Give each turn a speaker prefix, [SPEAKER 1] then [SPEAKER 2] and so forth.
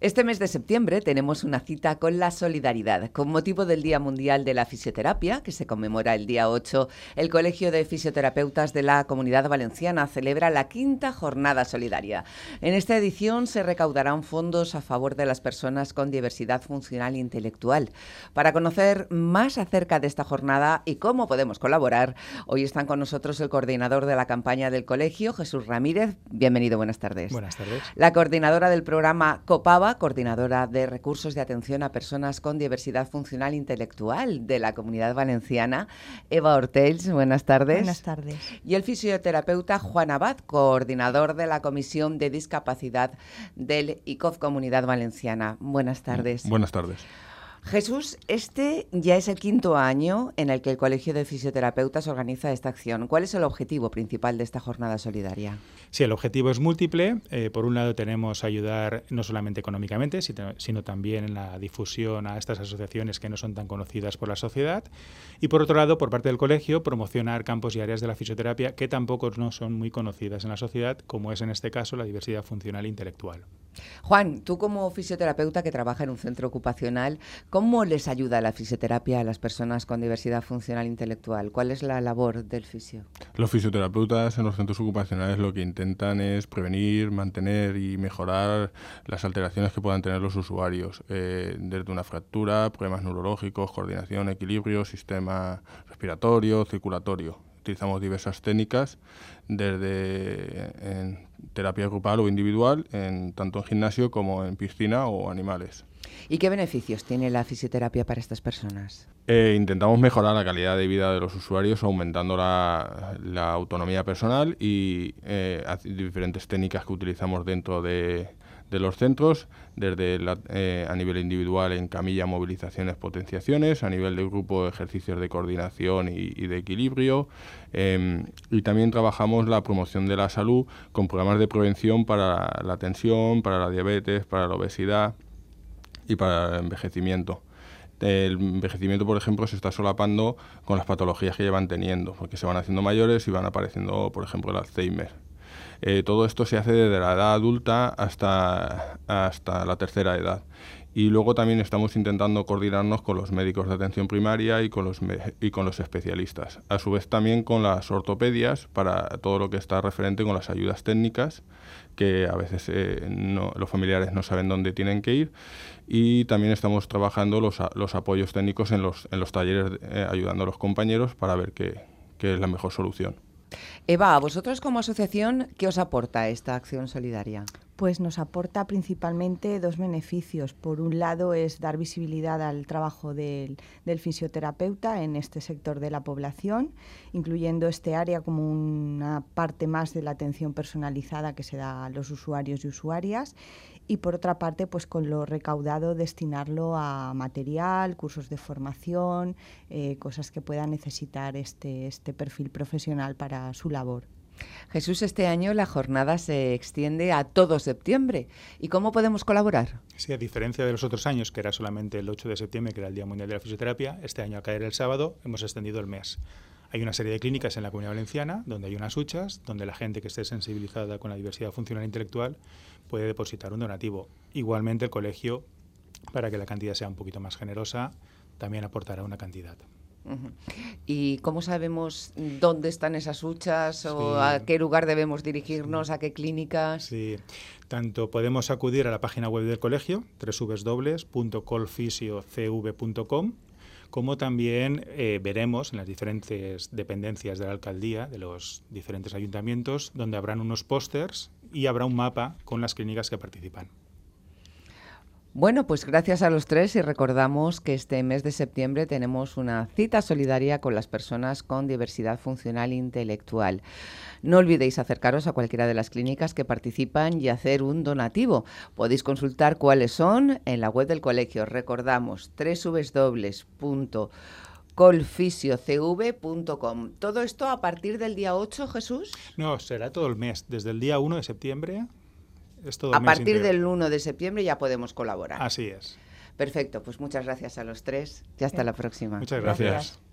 [SPEAKER 1] Este mes de septiembre tenemos una cita con la solidaridad. Con motivo del Día Mundial de la Fisioterapia, que se conmemora el día 8, el Colegio de Fisioterapeutas de la Comunidad Valenciana celebra la 5ª Jornada Solidaria. En esta edición se recaudarán fondos a favor de las personas con diversidad funcional e intelectual. Para conocer más acerca de esta jornada y cómo podemos colaborar, hoy están con nosotros el coordinador de la campaña del colegio, Jesús Ramírez. Bienvenido, buenas tardes.
[SPEAKER 2] Buenas tardes.
[SPEAKER 1] La coordinadora del programa COPAVA, coordinadora de recursos de atención a personas con diversidad funcional e intelectual de la Comunidad Valenciana, Eva Ortells. Buenas tardes.
[SPEAKER 3] Buenas tardes.
[SPEAKER 1] Y el fisioterapeuta Juan Abad, coordinador de la Comisión de Discapacidad del ICOF Comunidad Valenciana. Buenas tardes.
[SPEAKER 4] Buenas tardes.
[SPEAKER 1] Jesús, este ya es el 5º año en el que el Colegio de Fisioterapeutas organiza esta acción. ¿Cuál es el objetivo principal de esta jornada solidaria?
[SPEAKER 2] Sí, el objetivo es múltiple. Por un lado tenemos ayudar no solamente económicamente, sino también en la difusión a estas asociaciones que no son tan conocidas por la sociedad. Y por otro lado, por parte del colegio, promocionar campos y áreas de la fisioterapia que tampoco no son muy conocidas en la sociedad, como es en este caso la diversidad funcional e intelectual.
[SPEAKER 1] Juan, tú como fisioterapeuta que trabaja en un centro ocupacional, ¿cómo les ayuda la fisioterapia a las personas con diversidad funcional e intelectual? ¿Cuál es la labor del fisio?
[SPEAKER 4] Los fisioterapeutas en los centros ocupacionales lo que intentan es prevenir, mantener y mejorar las alteraciones que puedan tener los usuarios, desde una fractura, problemas neurológicos, coordinación, equilibrio, sistema respiratorio, circulatorio. Utilizamos diversas técnicas, desde en terapia grupal o individual, tanto en gimnasio como en piscina o animales.
[SPEAKER 1] ¿Y qué beneficios tiene la fisioterapia para estas personas?
[SPEAKER 4] Intentamos mejorar la calidad de vida de los usuarios aumentando la autonomía personal y diferentes técnicas que utilizamos dentro de los centros, desde a nivel individual en camilla, movilizaciones, potenciaciones, a nivel de grupo, ejercicios de coordinación y de equilibrio, y también trabajamos la promoción de la salud con programas de prevención para la tensión, para la diabetes, para la obesidad y para el envejecimiento. El envejecimiento, por ejemplo, se está solapando con las patologías que llevan teniendo, porque se van haciendo mayores y van apareciendo, por ejemplo, el Alzheimer. Todo esto se hace desde la edad adulta hasta la tercera edad. Y luego también estamos intentando coordinarnos con los médicos de atención primaria y con los especialistas. A su vez también con las ortopedias para todo lo que está referente con las ayudas técnicas, que a veces los familiares no saben dónde tienen que ir. Y también estamos trabajando los apoyos técnicos en los talleres, ayudando a los compañeros para ver qué es la mejor solución.
[SPEAKER 1] Eva, a vosotros como asociación, ¿qué os aporta esta acción solidaria?
[SPEAKER 3] Pues nos aporta principalmente 2 beneficios. Por un lado es dar visibilidad al trabajo del fisioterapeuta en este sector de la población, incluyendo este área como una parte más de la atención personalizada que se da a los usuarios y usuarias. Y por otra parte, pues con lo recaudado destinarlo a material, cursos de formación, cosas que pueda necesitar este perfil profesional para su labor.
[SPEAKER 1] Jesús, este año la jornada se extiende a todo septiembre. ¿Y cómo podemos colaborar?
[SPEAKER 2] Sí, a diferencia de los otros años, que era solamente el 8 de septiembre, que era el Día Mundial de la Fisioterapia, este año al caer el sábado hemos extendido el mes. Hay una serie de clínicas en la Comunidad Valenciana donde hay unas huchas, donde la gente que esté sensibilizada con la diversidad funcional e intelectual puede depositar un donativo. Igualmente el colegio, para que la cantidad sea un poquito más generosa, también aportará una cantidad.
[SPEAKER 1] ¿Y cómo sabemos dónde están esas huchas o a qué lugar debemos dirigirnos, a qué clínicas?
[SPEAKER 2] Sí, tanto podemos acudir a la página web del colegio, www.colfisiocv.com, como también veremos en las diferentes dependencias de la alcaldía, de los diferentes ayuntamientos, donde habrán unos pósters y habrá un mapa con las clínicas que participan.
[SPEAKER 1] Bueno, pues gracias a los tres y recordamos que este mes de septiembre tenemos una cita solidaria con las personas con diversidad funcional e intelectual. No olvidéis acercaros a cualquiera de las clínicas que participan y hacer un donativo. Podéis consultar cuáles son en la web del colegio. Recordamos www.colfisiocv.com. ¿Todo esto a partir del día 8, Jesús?
[SPEAKER 2] No, será todo el mes, desde el día 1 de septiembre.
[SPEAKER 1] A partir del 1 de septiembre ya podemos colaborar.
[SPEAKER 2] Así es.
[SPEAKER 1] Perfecto, pues muchas gracias a los tres y hasta la próxima.
[SPEAKER 2] Muchas gracias.